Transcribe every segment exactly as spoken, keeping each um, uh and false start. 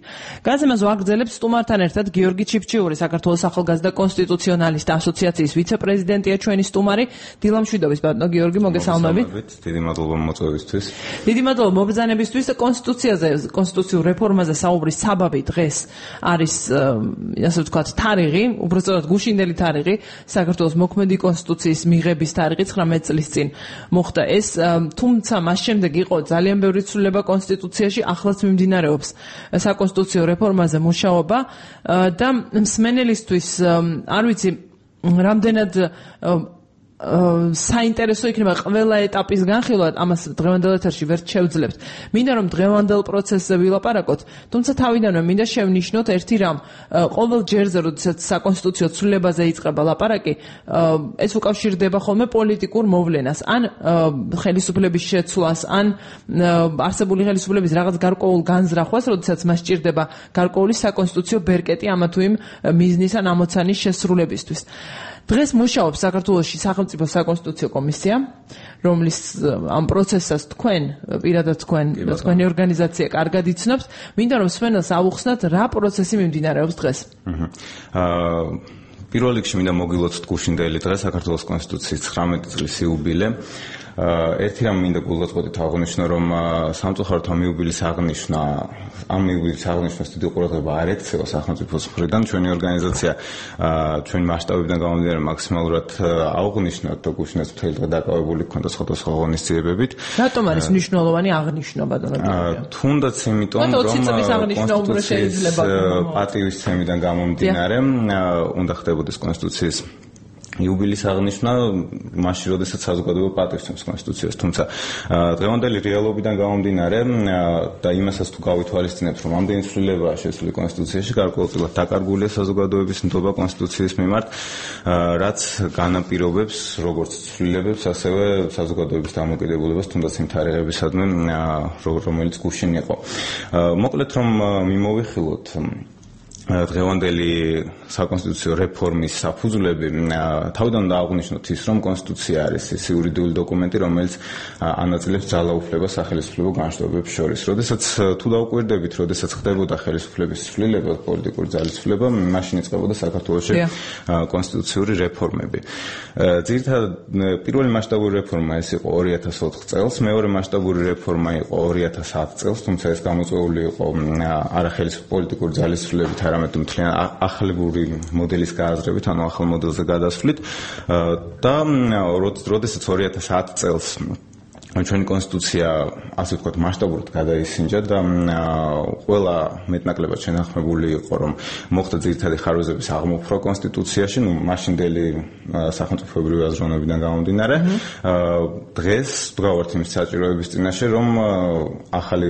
განსემას ვაგრძელებს სტუმართან ერთად გიორგი ჩიფჩიური, საქართველოს ახალგაზრდა კონსტიტუციონალისტთა ასოციაციის ვიცე-პრეზიდენტია ჩვენი სტუმარი. დილამშვიდობის ბატონო გიორგი, მოგესალმებით. დიდი მადლობა მოწვევისთვის. დიდი მადლობა მობრძანებისთვის. კონსტიტუციაზე, კონსტიტუციურ რეფორმაზე საუბრის საბაბი დღეს არის, ასე ვთქვათ, თარიღი, უბრალოდ გუშინდელი თარიღი, საქართველოს მოქმედი კონსტიტუციის მიღების თარიღი ცხრამეტი წლის წინ მოხდა ეს, თუმცა მას შემდეგ იყო ძალიან ბევრი ცვლილება კონსტიტუციაში, ახლაც მიმდინარეობს საკონსტიტუციო რეფორმაზე მუშაობა და მსმენელისთვის არ ვიცი რამდენად საინტერესო იქნება ყველა ეტაპის განხილვა, ამას დღევანდელ ეთერში ვერ შევძლებთ. მინდა რომ დღევანდელ პროცესზე ვილაპარაკოთ, თუმცა თავიდანვე მინდა შევნიშნოთ ერთი რამ. ყოველ ჯერზე, როდესაც საკონსტიტუციო ცვლილებაზე იწყება ლაპარაკი, ეს უკავშირდება ხოლმე პოლიტიკურ მოვლენას, ან ხელისუფლების შეცვლას, ან არსებული ხელისუფლების რაღაც გარკვეულ განზრახვას, როდესაც მას სჭირდება გარკვეული საკონსტიტუციო ბერკეტი ამა თუ იმ მიზნის ან ამოცანის შესრულებისთვის. დღეს მუშაობს საქართველოში სახელმწიფო საკონსტიტუციო კომისია, რომლის ამ პროცესას თქვენ, პირადად თქვენ, თქვენი ორგანიზაცია კარგად იცნობთ. მინდა რომ მსმენელს ავუხსნათ, რა პროცესი მიმდინარეობს დღეს. პირველ რიგში მინდა მოგილოცოთ გუშინდელი დღე საქართველოს კონსტიტუციის ცხრამეტი წლის იუბილე. ერთი რამ მინდა გულდაწყვეტით აღვნიშნო, რომ სამწუხაროდ ამ იუბილის აღნიშვნა, ამ იუბილის აღნიშვნას დიდი ყურადღება არ ექცევა სახელმწიფოს მხრიდან. ჩვენი ორგანიზაცია ჩვენი მასშტაბებიდან გამომდინარე მაქსიმალურად აღვნიშნოთ და გუშინაც მთელი დღე დაკავებული გქონდა სხვადასხვა ღონისძიებებით. რატომ არის მნიშვნელოვანი აღნიშვნა ბატონო? თუნდაც იმიტომ, რომ კონსტიტუციის პატივისცემიდან გამომდინარე უნდა ხდებოდეს კონსტიტუციის იუბილის აღნიშვნა მაშინ, როდესაც საზოგადოება პატივისცემს კონსტიტუციას, თუმცა დღევანდელი რეალობიდან გამომდინარე და იმასაც თუ გავითვალისწინებთ, რომ ამდენი ცვლილებაა შესული კონსტიტუციაში, გარკვეულწილად დაკარგულია საზოგადოების ნდობა კონსტიტუციის მიმართ, რაც განაპირობებს როგორც ცვლილებებს, ასევე საზოგადოების დამოკიდებულებას, თუნდაც იმ თარიღებისადმი, რომელიც გუშინ იყო. მოკლედ რომ მიმოვიხილოთ დღევანდელი საკონსტიტუციო რეფორმის საფუძვლები, თავიდან უნდა აღვნიშნოთ ის, რომ კონსტიტუცია არის ის იურიდიული დოკუმენტი, რომელიც ანაწილებს ძალაუფლებას სახელმწიფო განშტოებებს შორის. როდესაც თუ დაუკვირდებით, როდესაც ხდებოდა ხელისუფლების ცვლილება, პოლიტიკური ძალის ცვლილება, მაშინ იწყებოდა საქართველოში კონსტიტუციური რეფორმები. ძირითადად პირველი მასშტაბური რეფორმა ეს იყო ორი ათას ოთხ წელს, მეორე მასშტაბური რეფორმა იყო ორი ათას ათ წელს, თუმცა ეს გამოწვეული იყო არა ხელისუფლების პოლიტიკური ძალის ცვლილებით, არამედ მთლიან ახალებული მოდელის გააზრებით, ანუ ახალ მოდელზე გადასვლით და როდესაც ორი ათას ათ წელს ჩვენი კონსტიტუცია, ასე ვთქვათ, მასშტაბურად გადაისინჯა და ყველა მეტნაკლებად შენახმებული იყო, რომ მოხდა ძირითადი ხარვეზების აღმოფხვრა კონსტიტუციაში, ნუ მაშინდელი სახელმწიფოებრივი აზროვნებიდან გამომდინარე. დღეს ვდგავართ იმის საჭიროების წინაშე, რომ ახალი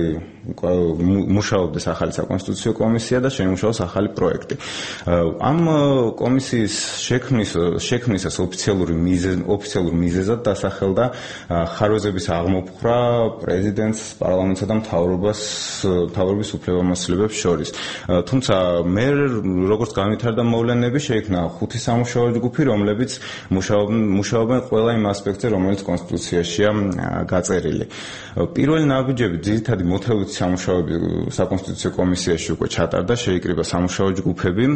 მუშაობდეს ახალი საკონსტიტუციო კომისია და შემუშავოს ახალი პროექტი. ამ კომისიის შექმნის შექმნისას ოფიციალური მიზეზ ოფიციალურ მიზეზად დასახელდა ხარვეზების აღმოფხვრა პრეზიდენტს, პარლამენტსა და მთავრობას, მთავრობის უფლებამოსილებებს შორის. თუმცა მე როგორც განვითარდა მოვლენები, შეიქმნა ხუთი სამუშაო ჯგუფი, რომლებიც მუშაობენ მუშაობენ ყველა იმ ასპექტზე, რომელიც კონსტიტუციაშია გაწერილი. პირველი ნაბიჯები ძირითადი მოთხოვით სამუშაოები საკონსტიტუციო კომისიაში უკვე ჩატარდა, შეიკრიბა სამუშაო ჯგუფები.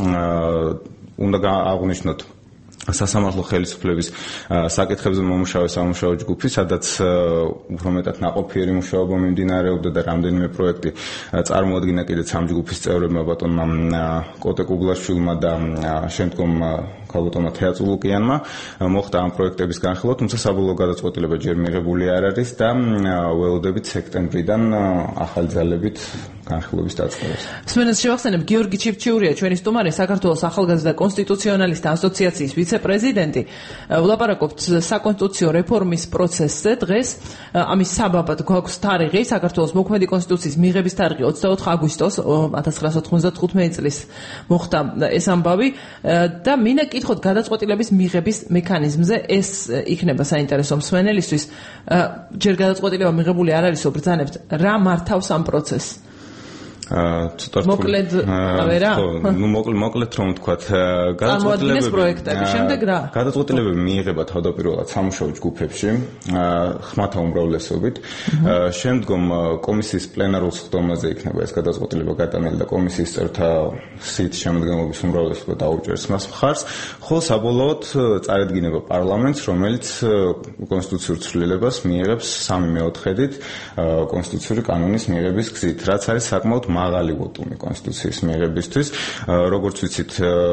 უნდა აღვნიშნოთ სასამართლო ხელისუფლების საკითხებზე მომუშავე სამუშაო ჯგუფი, სადაც უფრო მეტად ნაყოფიერი მუშაობა მიმდინარეობდა და რამდენიმე პროექტი წარმოადგინა კიდეც ამ ჯგუფის წევრებმა, ბატონმა კოტე კუგლაშვილმა და შემდგომ ქალბატონმა თეატრულუკიანმა. მოხდა ამ პროექტების განხილვა, თუმცა საბოლოო გადაწყვეტილება ჯერ მიღებული არ არის და ველოდებით სექტემბრიდან ახალი ძალებით განხილვების დაწყებას. მსმენელს შევახსენებ, გიორგი ჩიფჩიურია ჩვენი სტუმარი, საქართველოს ახალგაზრდა კონსტიტუციონალისტთა ასოციაციის ვიცე-პრეზიდენტი. ვლაპარაკობთ საკონსტიტუციო რეფორმის პროცესზე. დღეს ამის საბაბად გვაქვს თარიღი, საქართველოს მოქმედი კონსტიტუციის მიღების თარიღი ოცდაოთხი აგვისტოს ათას ცხრაასა თხუთმეტი წლის მოხდა ეს ამბავი და მინდა კითხოთ გადაწყვეტილების მიღების მექანიზმზე. ეს იქნება საინტერესო მსმენელისთვის. ჯერ გადაწყვეტილება მიღებული არ არის, ობრძანებთ, რა მართავს ამ პროცესს? ცოტა მოკლედ რა? ნუ მოკლედ მოკლედ რომ ვთქვათ, გადაწყვეტილებები პროექტები, შემდეგ რა? გადაწყვეტილებები მიიღება თავდაპირველად სამუშაო ჯგუფებში, ხმათა უმრავლესობით. შემდგომ კომისიის პლენარულ სხდომაზე იქნება ეს გადაწყვეტილება გატანილი და კომისიის წევრთა სიით შემადგენლობის უმრავლესობა დაუჭერს მას მხარს, ხოლო საბოლოოდ წარედგინება პარლამენტს, რომელიც კონსტიტუციურ ცვლილებას მიიღებს სამი მეოთხედით კონსტიტუციური კანონის მიღების გზით, რაც არის საკმაოდ მაღალი ვოტუმი კონსტიტუციის მიღებისთვის. როგორც ვიცით,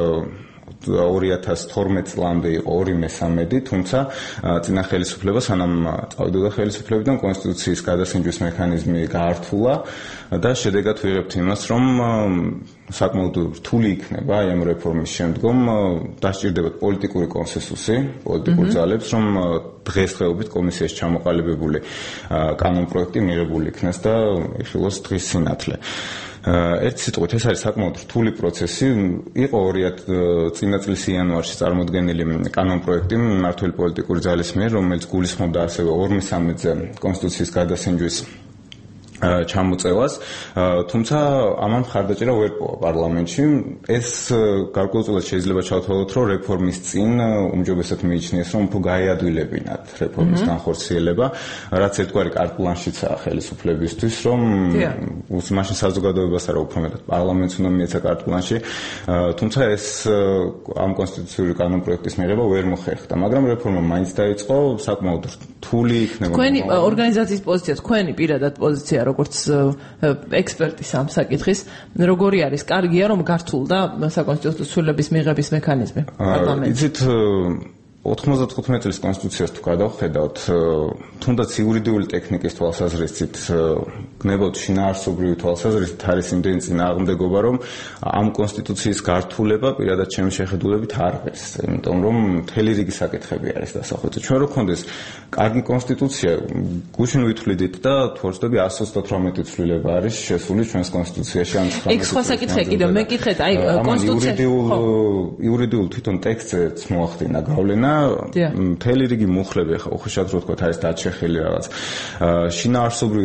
ორი ათას თორმეტ წლამდე იყო ორი მესამედი, თუმცა წინა ხელისუფლება სანამ წავიდოდა ხელისუფლებიდან კონსტიტუციის გადასინჯვის მექანიზმი გაართულა და შედეგად ვიღებთ იმას, რომ საკმაოდ რთული იქნება აი ამ რეფორმის შემდგომ დასჭირდებათ პოლიტიკური კონსენსუსი პოლიტიკურ ძალებს, რომ დღესდღეობით კომისიაში ჩამოყალიბებული კანონ პროექტი მიღებული იქნას და იხილოს დღის სინათლე. ერთი სიტყვით ეს არის საკმაოდ რთული პროცესი. იყო ორი წინა წლის იანვარში წარმოდგენილი კანონ პროექტი მმართველი პოლიტიკური ძალის მიერ, რომელიც გულისხმობდა ასევე ორ მესამედზე კონსტიტუციის გადასინჯვის ჩამოწევას, თუმცა ამან მხარდაჭერა ვერ პოვა პარლამენტში. ეს გარკვეულწილად შეიძლება ჩავთვალოთ, რომ რეფორმის წინ უმჯობესად მიიჩნიეს, რომ უფრო გაეადვილებინათ რეფორმის განხორციელება, რაც ერთგვარი კარტ-ბლანშიცაა ხელისუფლებისთვის, რომ მაშინ საზოგადოებას არა უფრო მეტად პარლამენტს უნდა მიეცა კარტ-ბლანში, თუმცა ეს ამ კონსტიტუციური კანონ პროექტის მიღება ვერ მოხერხდა, მაგრამ რეფორმა მაინც დაიწყო, საკმაოდ რთული იქნება. თქვენი ორგანიზაციის პოზიცია, თქვენი პირადად პოზიცია როგორც ექსპერტის ამ საკითხის, როგორი არის? კარგია რომ გართულდა საკონსტიტუციო ცვლილების მიღების მექანიზმი პარლამენტში. იცით, ოთხმოცდათხუთმეტი წლის კონსტიტუციას თუ გადავხედავთ, თუნდაც იურიდიული ტექნიკის თვალსაზრისით, გნებავთ შინაარსობრივი თვალსაზრისით არის იმდენი წინააღმდეგობა, რომ ამ კონსტიტუციის გართულება პირადად ჩემი შეხედულებით არ ღირს, იმიტომ რომ მთელი რიგი საკითხები არის დასახვეწი. ჩვენ რო გქონდეს კარგი კონსტიტუცია, გუშინ ვითვლიდით და თუ არ ვცდები εκατს ოცდათვრამეტი ცვლილება არის შესული ჩვენს კონსტიტუციაში ამ ცხრამეტი. ეგ სხვა საკითხია კიდევ, მე კითხეთ, აი კონსტიტუცია იურიდიულ თვითონ ტექსტზეც მოახდინა გავლენა. მთელი რიგი მუხლები ახლა უხეშად რო ვთქვათ არის დაჩეხილი რაღაც შინაარსობრივი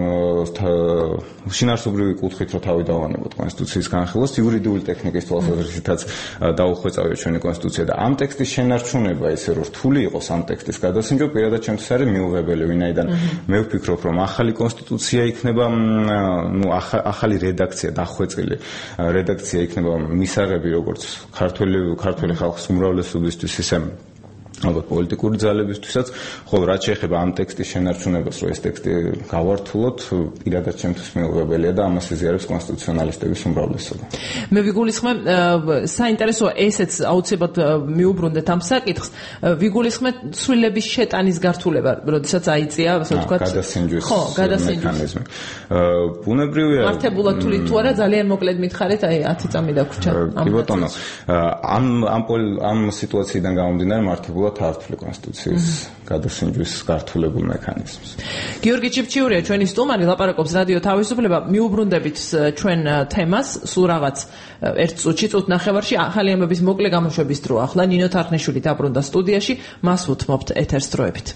შინაარსობრივი კუთხით რო თავი დავანებოთ კონსტიტუციის განხილვას, იურიდიული ტექნიკის თვალსაზრისითაც დაუხვეწავია ჩვენი კონსტიტუცია და ამ ტექსტის შენარჩუნება ისე რომ რთული იყოს ამ ტექსტის გადასინჯვა პირადად ჩემთვის არის მიუღებელი, ვინაიდან მე ვფიქრობ რომ ახალი კონსტიტუცია იქნება, ნუ ახალი რედაქცია დახვეწილი რედაქცია იქნება მისაღები როგორც ქართული ქართული ხალხის უმრავლესობისთვის ისე ალბათ პოლიტიკური ძალებისთვისაც, ხოლო რაც შეეხება ამ ტექსტის შენარჩუნებას, რომ ეს ტექსტი გავართულოთ, პირადად ჩემთვის მიუღებელია და ამას იზიარებს კონსტიტუციონალისტების უმრავლესობა. მე ვიგულისხმებ, საინტერესოა ესეც აუცილებლად მიუბრუნდეთ ამ საკითხს, ვიგულისხმებ ცვლილების შეტანის გართულება, როდესაც აიწია, ასე ვთქვათ, გადასინჯვის მექანიზმი. ბუნებრივია მართებულად თვლით თუ არა, ძალიან მოკლედ მითხარით, აი ათი წამი დაგვრჩა. კი ბატონო, ამ ამ ამ სიტუაციიდან გამომდინარე მართებულად თართული კონსტიტუციის გადასინჯვის გართულებულ მექანიზმს. გიორგი ჩიფჩიურია ჩვენი სტუმარი, ლაპარაკობს რადიო თავისუფლება. მიუბრუნდებით ჩვენ თემას, სულ რაღაც ერთ წუთში, წუთ ნახევარში ახალი ამბების მოკლე გამოშვების დრო. ახლა ნინო თარხნიშვილი დაბრუნდა სტუდიაში, მას ვუთმობთ ეთერს დროებით.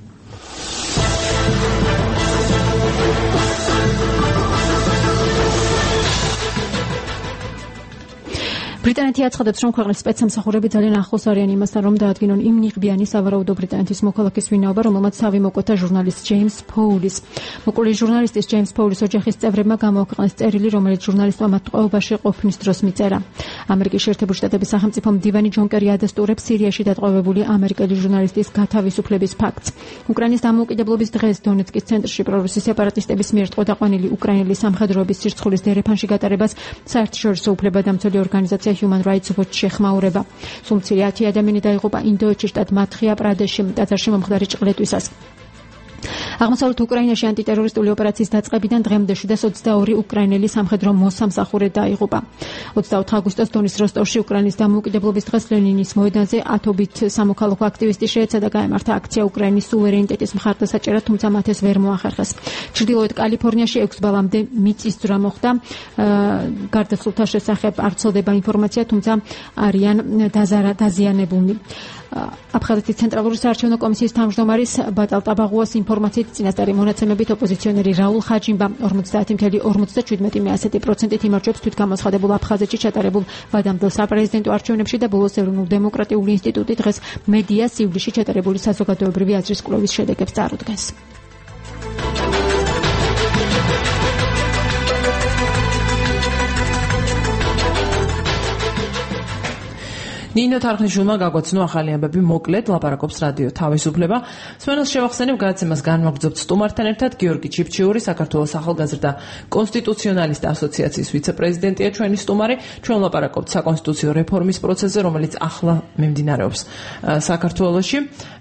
ბრიტანეთი აცხადებს, რომ ქვეყნის სპეცსამსახურები ძალიან ახლოს არიან იმასთან, რომ დაადგინონ იმ ნიღბიანი სავარაუდო ბრიტანეთის მოქალაქის ვინაობა, რომელმაც თავი მოკვეთა ჟურნალისტ ჯეიმს ფოულის. მოკლული ჟურნალისტის ჯეიმს ფოულის ოჯახის წევრებმა გამოაქვეყნეს წერილი, რომელიც ჟურნალისტმა მათ ტყვეობაში ყოფნის დროს მიწერა. ამერიკის შეერთებული შტატების სახელმწიფო მდივანი ჯონ კერი ადასტურებს სირიაში დატყვევებული ამერიკელი ჟურნალისტის გათავისუფლების ფაქტს. უკრაინის დამოუკიდებლობის დღეს დონეცკის ცენტრში პრორუსი სეპარატისტების მიერ ტყუდაყვანილი უკრაინელი სამხედროების სირცხულის დერეფანში გატარებას საერთაშორისო უფლებადამცველი ორგანიზაცია Human Rights Watch შეხმაურება. სულ მცირე ათი ადამიანი დაიღუპა ინდოეთში შტატ მადჰია პრადეშში ტაძარში მომხდარი ჭყლეტვისას. აღმოსავლეთ უკრაინაში ანტიტერორისტული ოპერაციის დაწყებიდან დღემდე შვიდას ოცდაორი უკრაინელი სამხედრო მოსამსახურე დაიღუპა. ოცდაოთხი აგვისტოს დონის როსტოვში უკრაინის დამოუკიდებლობის დღეს ლენინის მოედანზე ათობით სამოქალაქო აქტივისტი შეეცა და გაემართა აქცია უკრაინის სუვერენიტეტის მხარდასაჭერად, თუმცა მათ ეს ვერ მოახერხეს. ჩრდილოეთ კალიფორნიაში ექვს ბალამდე მიწისძვრა მოხდა. გარდაცვლილთა შესახებ არ ვრცელდება ინფორმაცია, თუმცა არიან დაზიანებულნი. აფხაზეთის ცენტრალური საარჩევნო კომისიის თავმჯდომარის ბატალ ტაბაღუას ინფორმაციით მიხედვით წინასწარი მონაცემებით ოპოზიციონერი რაულ ხაჯიმბა ორმოცდაათი ფاصლე ორმოცდაშვიდ პროცენტით იმარჯვებს თვითგამოცხადებულ აფხაზეთში ჩატარებულ ვადამდელ საპრეზიდენტო არჩევნებში და ბოლოს ეროვნულ დემოკრატიული ინსტიტუტი დღეს მედიას ივლისში ჩატარებული საზოგადოებრივი აზრის კვლევის შედეგებს წარუდგენს. ნინო თარხნიშვილმა გაგვაცნო ახალი ამბები მოკლედ ლაპარაკობს რადიო თავისუფლება. სვენელს შევახსენებ გადაცემას განმაგრძობთ სტუმართან ერთად გიორგი ჩიფჩიური, საქართველოს ახალგაზრდა კონსტიტუციონალისტთა ასოციაციის ვიცე-პრეზიდენტია ჩვენი სტუმარი. ჩვენ ლაპარაკობთ საკონსტიტუციო რეფორმის პროცესზე, რომელიც ახლა მიმდინარეობს საქართველოში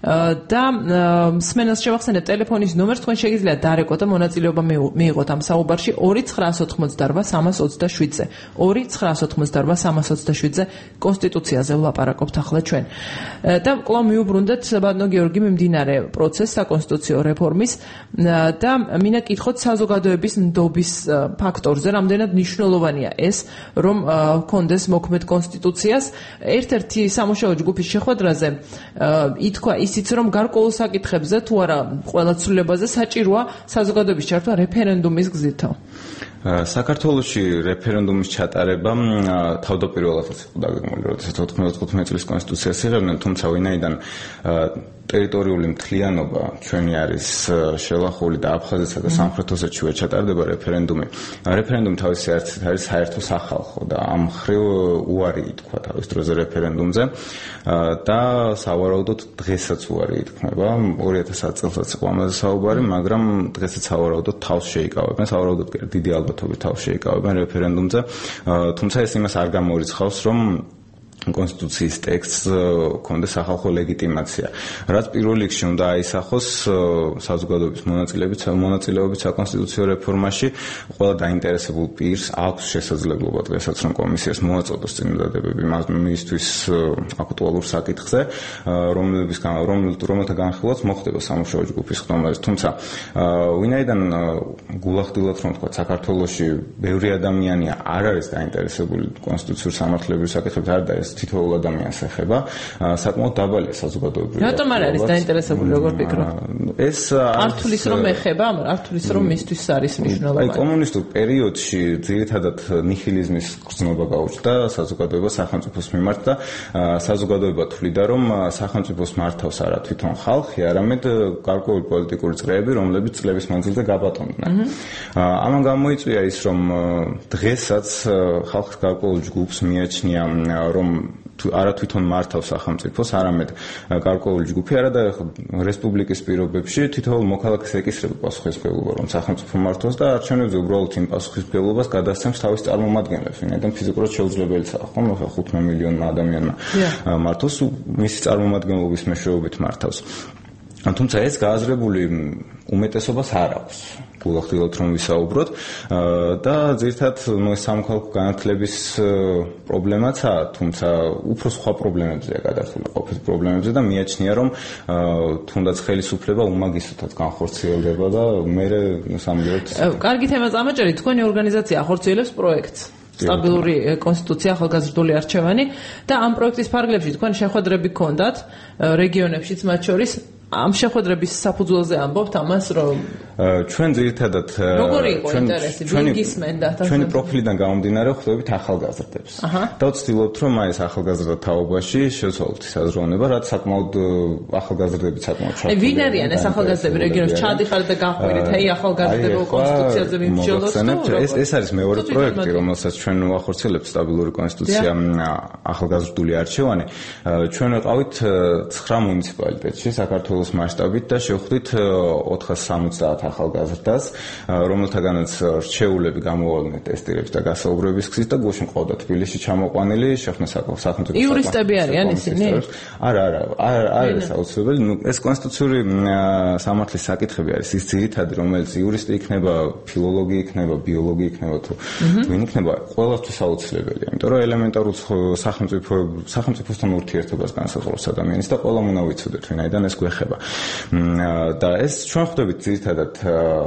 და სვენელს შევახსენებ ტელეფონის ნომერს, თქვენ შეგიძლიათ დარეკოთ და მონაწილეობა მიიღოთ ამ საუბარში ორი ცხრაას ოცდაოთხმოცდაორბა სამას ოცდაშვიდზე. ორი ცხრაას ოცდაოთხმოცდაორბა სამას ოცდაშვიდზე კონსტიტუციაზე ლაპარაკობთ ახლა ჩვენ. და კვლავ მიუბრუნდეთ ბატონო გიორგი მიმდინარე პროცესს საკონსტიტუციო რეფორმის და მინდა კითხოთ საზოგადოების ნდობის ფაქტორზე, რამდენად მნიშვნელოვანია ეს, რომ ჰქონდეს მოქმედ კონსტიტუციას. ერთ-ერთი სამუშაო ჯგუფის შეხვედრაზე ითქვა ისიც, რომ გარკვეულ საკითხებზე თუ არა ყველა ცვლილებაზე საჭიროა საზოგადოების ჩართვა რეფერენდუმის გზითო. საქართველოში რეფერენდუმის ჩატარება თავდაპირველადაც იყო დაგეგმილი, როდესაც ოთხმოცდათხუთმეტი წლის კონსტიტუციას იღებდნენ, თუმცა ვინაიდან ტერიტორიული მთლიანობა ჩვენი არის შელახული და აფხაზეთსა და სამხრეთ ოსეთშივე ჩატარდება რეფერენდუმი. რეფერენდუმი თავისი არცით არის საერთო სახალხო და ამ მხრივ უარი ითქვა თავის დროზე რეფერენდუმზე და სავარაუდოდ დღესაც უარი ითქმება. ორი ათასათი წელსაც იყო ამაზე საუბარი, მაგრამ დღესაც სავარაუდოდ თავს შეიკავებენ, სავარაუდოდ დიდი ალბათობით თავს შეიკავებენ რეფერენდუმზე. თუმცა ეს იმას არ გამორიცხავს, რომ კონსტიტუციის ტექსტს ჰქონდეს სახალხო ლეგიტიმაცია. რაც პირველ რიგში უნდა აისახოს საზოგადოების მონაწილეობით, მონაწილეობით საკონსტიტუციო რეფორმაში, ყველა დაინტერესებულ პირს აქვს შესაძლებლობა დღესაც რომ კომისიას მოაწოდოს წინადადებები მისთვის აქტუალურ საკითხზე, რომლების რომელთა განხილვაც მოხდება სამუშაო ჯგუფის ხდომაზე. თუმცა ვინაიდან გულახდილად რომ თქვა საქართველოში ბევრი ადამიანი არ არის დაინტერესებული კონსტიტუციურ სამართლებრივ საკითხებზე, არ და ეს თითოეულ ადამიანს ეხება, საკმაოდ დაბალია საზოგადოებრივი. რატომ არ არის დაინტერესებული, როგორ ფიქრობ? ეს არ თulis რომ ეხება, არ თulis რომ მისთვის არის მნიშვნელოვანი. აი კომუნისტურ პერიოდში ძირითადად ნიჰილიზმის გრძნობა გაუჩნდა საზოგადოებას სახელმწიფოს მიმართ და საზოგადოება თვლიდა, რომ სახელმწიფოს მართავს არა თვითონ ხალხი, არამედ გარკვეული პოლიტიკური წრეები, რომლებიც წლების მანძილზე გაბატონდნენ. ამან გამოიწვია ის, რომ დღესაც ხალხის გარკვეულ ჯგუფს მიაჩნია, რომ არა თვითონ მართავს სახელმწიფოს, არამედ გარკვეული ჯგუფი არა და რესპუბლიკის პირობებში თითოეულ მოქალაქეს ეკისრება პასუხისმგებლობა, რომ სახელმწიფო მართოს და არჩევნებზე უბრალოდ იმ პასუხისმგებლობას გადასცემს თავის წარმომადგენლებს, ვინაიდან ფიზიკურად შეუძლებელია, ხომ, ხუთმა მილიონმა ადამიანმა მართოს, მისი წარმომადგენლობის მეშვეობით მართავს. თუმცა ეს გააზრებული უმეტესობას არ აქვს. გულახდილად რომ ვისაუბროთ და ძირითადად ეს სამოქალაქო განათლების პრობლემაცაა, თუმცა უფრო სხვა პრობლემებზეა გადართული ყოფილი პრობლემებზე და მიაჩნია რომ თუნდაც ხელისუფლება უმაგისრად განხორციელდება და მე სამგერად. კარგი თემა წამოჭერით, თქვენი ორგანიზაცია ახორციელებს პროექტს. სტაბილური კონსტიტუცია, ახალგაზრდული არჩევანი და ამ პროექტის ფარგლებში თქვენ შეხვედრები გქონდათ რეგიონებშიც მათ შორის. ამ შეხვედრების საფუძველზე ამბობთ ამას, რომ ჩვენ ძირითადად როგორი იყო ინტერესი, ვინ გისმენდა? ჩვენი პროფილიდან გამომდინარე ხვდებით ახალგაზრდებს. და ვცდილობთ, რომ აი ეს ახალგაზრდა თაობაში შევცვალოთ ის აზროვნება, რაც საკმაოდ ახალგაზრდები საკმაოდ ჩართულია. ვინ არიან ეს ახალგაზრდები რეგიონებში? ჩადიხართ და გაყვირით, აი ახალგაზრდებო კონსტიტუციაზე მიმსჯელოთ. ეს ეს არის მეორე პროექტი, რომელსაც ჩვენ ვახორციელებთ, სტაბილური კონსტიტუცია, ახალგაზრდული არჩევანი. ჩვენ ვიყავით ცხრა მუნიციპალიტეტში საქართველოს მასშტაბით და შევხვდით ოთხას სამოცდაათ ახალგაზრდას, რომელთაგანაც რჩეულები გამოვალდნენ ტესტირების და გასაუბრების გზით და გუშინ ყავდა თბილისში ჩამოყვანილი, შეხვნა სახელმწიფო იურისტები არიან ისინი? არა, არა, არ არის აუცილებელი. ნუ ეს კონსტიტუციური სამართლის საკითხები არის ის ძირითადი, რომელიც იურისტი იქნება, ფილოლოგი იქნება, ბიოლოგი იქნება თუ ვინ იქნება, ყველასთვის აუცილებელია. იმიტომ რომ ელემენტარულ სახელმწიფო სახელმწიფოსთან ურთიერთობას განსაზღვრავს ადამიანის და ყველა უნდა ვიცოდეთ, ვინაიდან ეს გვეხება. და ეს ჩვენ ხვდებით ძირითადად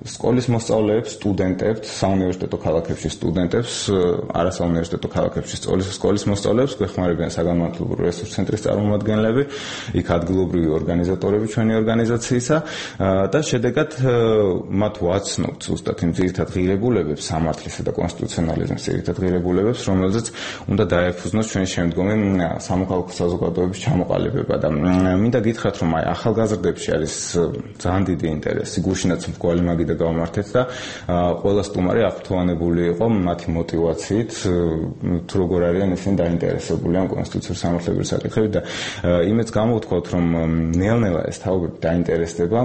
სკოლის მოსწავლეებს, სტუდენტებს, საუნივერსიტეტო ქალაქებში სტუდენტებს, არასაუნივერსიტეტო ქალაქებში სკოლის მოსწავლეებს გვეხმარებიან საგანმანათლებლო რესურს ცენტრის წარმომადგენლები, იქ ადგილობრივი ორგანიზატორები ჩვენი ორგანიზაციისა და შედეგად მათ ვაცნობთ ზუსტად იმ ძირითად ღირებულებებს, სამართლისა და კონსტიტუციონალიზმის ძირითად ღირებულებებს, რომელზეც უნდა დაეფუძნოს ჩვენი შემდგომი სამოქალაქო საზოგადოების ჩამოყალიბება და მინდა გითხრათ, რომ აი ახალგაზრდებში არის ძალიან დიდი ინტერესი, გუშინაც მრგვალი მაგიდა გავმართეთ და ყველა სტუმარი აღფრთოვანებული იყო მათი мотивაციით, თუ როგორ არიან ისინი დაინტერესებული ამ კონსტიტუციური სამართლებრივი საკითხებით და იმეც გამოვთქვათ, რომ ნელ-ნელა ეს თაობები დაინტერესდება,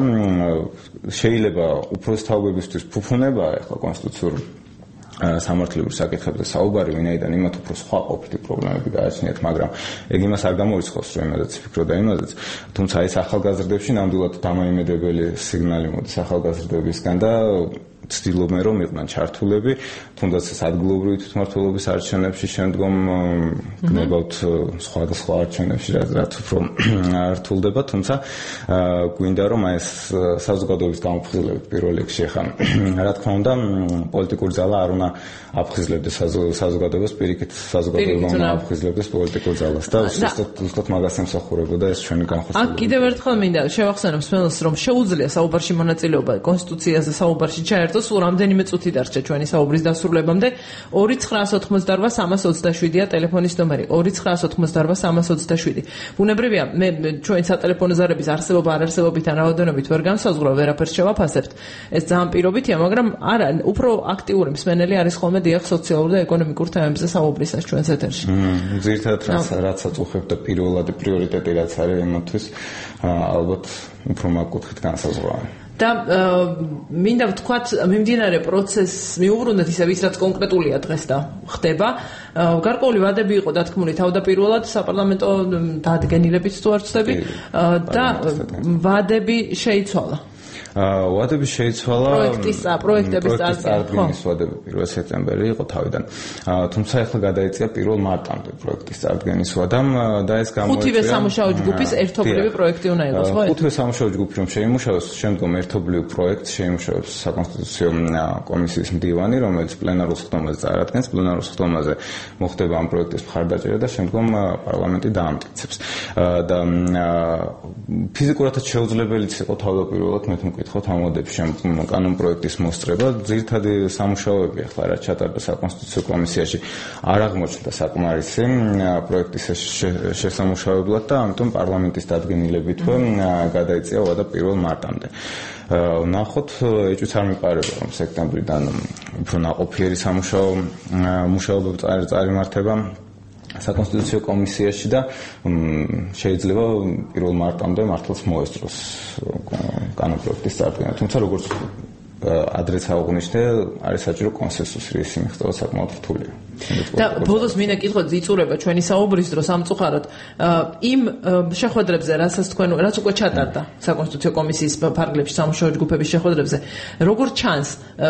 შეიძლება უფროსი თაობებისთვის ფუფუნება ახლა კონსტიტუციური სამართლებრივ საკითხებზე საუბარი, ვინაიდან იმათ უფრო სხვა ყოფილი პრობლემები გააჩნიათ, მაგრამ ეგ იმას არ გამორიცხავს, რომ იმაზეც ვფიქრო და იმაზეც, თუმცა ეს ახალგაზრდებში ნამდვილად დამოიმედებელი სიგნალი მოდის ახალგაზრდებისგან და ცდილობენ რომ იყვნენ ჩართულები, თუნდაც ეს ადგილობრივი თვითმმართველობის არჩევნებში, შემდგომ გნებავთ სხვადასხვა არჩევნებში, რაც უფრო რთულდება, თუმცა გვინდა რომ ეს საზოგადოების გამოფხიზლებით პირველ რიგში ხან, რა თქმა უნდა, პოლიტიკური ძალა არ უნდა აფხიზლებდეს საზოგადოებას, პირიქით საზოგადოება უნდა აფხიზლებდეს პოლიტიკურ ძალას და ზუსტად მაგას ემსახურებოდა ეს ჩვენი განხორციელება. აქ კიდევ ერთხელ მინდა შევახსენებ მსმენელს, რომ შეუძლია საუბარში მონაწილეობა კონსტიტუციაზე საუბარში ჩაერთოს, სულ რამდენიმე წუთი დარჩა ჩვენი საუბრის დასრულებამდე. ორი ცხრაას ოცდაოთხმოცდარბა სამას ოცდაშვიდია ტელეფონის ნომერი. ორი ცხრაას ოცდაოთხმოცდარბა სამას ოცდაშვიდი. ბუნებრივია, მე ჩვენ სატელეფონო ზარების არსებობა არ არსებობიდან რაოდენობით ვერ განსაზღვრავ, ვერაფერს შევაფასებთ. ეს ძალიან პირობითია, მაგრამ არა, უფრო აქტიური მსმენელი არის ხოლმე დიახ სოციალურ და ეკონომიკურ თემებზე საუბრისას ჩვენს ეთერში. ძირითადად რაც აწუხებ და პირველად პრიორიტეტი რაც არის იმათთვის, ალბათ უფრო მაგ კუთხით განსაზღვრავ. და მინდა ვთქვათ, მიმდინარე პროცესს მიუბრუნდეთ ისე ვის რაც კონკრეტულია დღეს და ხდება. გარკვეული ვადები იყო დათქმული თავდაპირველად საპარლამენტო დადგენილებით თუ არ ვცდები და ვადები შეიცვალა. ვადები შეიცვალა პროექტის პროექტების წარდგენის ვადები პირველ სექტემბერში იყო თავიდან. თუმცა ახლა გადაიწია პირველ მარტამდე პროექტის წარდგენის ვადამ და ეს გამოიწვია ხუთივე სამუშაო ჯგუფის ერთობლივი პროექტი უნდა იყოს, ხო? ხუთივე სამუშაო ჯგუფი რომ შეიმუშავოს, შემდგომ ერთობლივ პროექტს შეიმუშავებს საკონსტიტუციო კომისიის მდივანი, რომელიც პლენარულ სხდომაზე წარადგენს, პლენარულ სხდომაზე მოხდება ამ პროექტის მხარდაჭერა და შემდგომ პარლამენტი დაამტკიცებს. და ფიზიკურადაც შეუძლებელიც იყო თავდაპირველად მე მკითხოთ ამ ვადებში კანონ პროექტის მოსწრება. ძირითადი სამუშაოები ახლა რაც ჩატარდა საკონსტიტუციო კომისიაში არ აღმოჩნდა საკმარისი პროექტის შესამუშავებლად და ამიტომ პარლამენტის დადგენილებითვე გადაიწია ვადა პირველ მარტამდე. ნახოთ, ეჭვიც არ მიყარება, რომ სექტემბრიდან უფრო ნაყოფიერი სამუშაო მუშაობები წარიმართება საკონსტიტუციო კომისიაში და შეიძლება პირველ მარტამდე მართლაც მოესწროს კანონპროექტის წარდგენა. თუმცა როგორც ადრეც აღვნიშნე, არის საჭირო კონსენსუსი, რის მიღწევა საკმაოდ რთულია. და ბოლოს მინდა კითხოთ ზიწურება ჩვენი საუბრის დროს ამწუხაროდ იმ შეხვედრებზე, რასაც თქვენ რაც უკვე ჩატარდა საკონსტიტუციო კომისიის ფარგლებში სამუშაო ჯგუფების შეხვედრებზე, როგორ ჩანს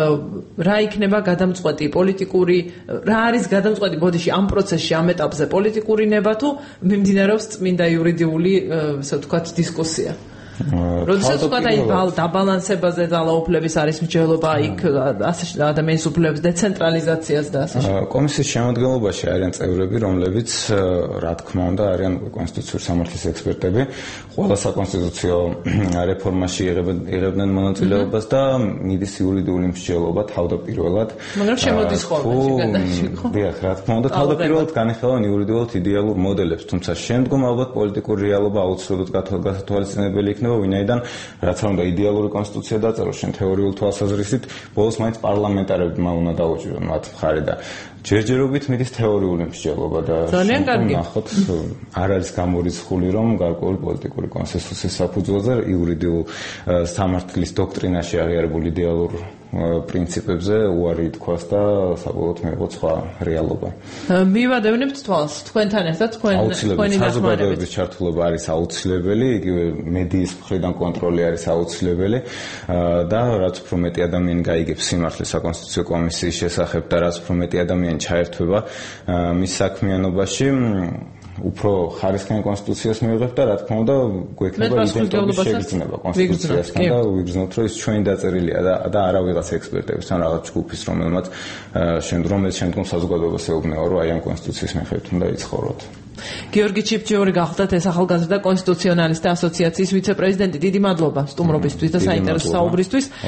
რა იქნება გადამწყვეტი პოლიტიკური, რა არის გადამწყვეტი ბოდიში ამ პროცესში, ამ ეტაპზე პოლიტიკური ნება თუ მიმდინარეობს წმინდა იურიდიული, ასე ვთქვათ, დისკუსია? როდესაც ვთქვათ, აი დაბალანსებაზე ძალაუფლების არის მსჯელობა, იქ ადამიანის უფლებების დეცენტრალიზაციას და ასე შემდეგ. კომისიის შემადგენლობაში არიან წევრები, რომლებიც რა თქმა უნდა არიან კონსტიტუციური სამართლის ექსპერტები, ყველა საკონსტიტუციო რეფორმაში იღებდნენ მონაწილეობას და მიდის იურიდიული მსჯელობა თავდაპირველად. მაგრამ შემოდის ხოლმე შეგადაში, ხო? დიახ, რა თქმა უნდა, თავდაპირველად განიხილავენ იურიდიულად იდეალურ მოდელებს, თუმცა შემდგომ ალბათ პოლიტიკური რეალობა აუცილებლად გათვალისწინებელი იქნება, ვინაიდან რაც არ უნდა იდეალური კონსტიტუცია დაწეროს შენ თეორიულ თვალსაზრისით, ბოლოს მაინც პარლამენტარებმა უნდა დაუჭირონ მათ მხარი და ჯერჯერობით მიდის თეორიული მსჯელობა და ნახოთ, არ არის გამორიცხული, რომ გარკვეული პოლიტიკური კონსენსუსის საფუძველზე იურიდიულ სამართლის დოქტრინაში აღიარებულ იდეალურ პრინციპებზე უარი ითქვას და საბოლოოდ მიიღოს სხვა რეალობა. მივადევნებთ თვალს თქვენთან ერთად თქვენ თქვენი დახმარებით. საზოგადოების ჩართულობა არის აუცილებელი, იგივე მედიის მხრიდან კონტროლი არის აუცილებელი და რაც უფრო მეტი ადამიანი გაიგებს სიმართლეს საკონსტიტუციო კომისიის შესახებ და რაც უფრო მეტი ადამიანი ჩაერთვება მის საქმიანობაში, უფრო ხარისხიან კონსტიტუციას მივიღებთ და რა თქმა უნდა გვექნება იდენტობის შეგრძნება კონსტიტუციასთან და ვიგრძნობთ რომ ის ჩვენი დაწერილია და და არა ვიღაც ექსპერტების ან რაღაც ჯგუფის რომელმაც შემდგომ შემდგომ საზოგადოებას ეუბნება რომ აი ამ კონსტიტუციის მიხედვით უნდა იცხოვროთ. გიორგი ჩიფჩიური გახლდათ ეს ახალგაზრდა კონსტიტუციონალისტთა ასოციაციის ვიცე-პრეზიდენტი. დიდი მადლობა სტუმრობისთვის და საინტერესო საუბრისთვის.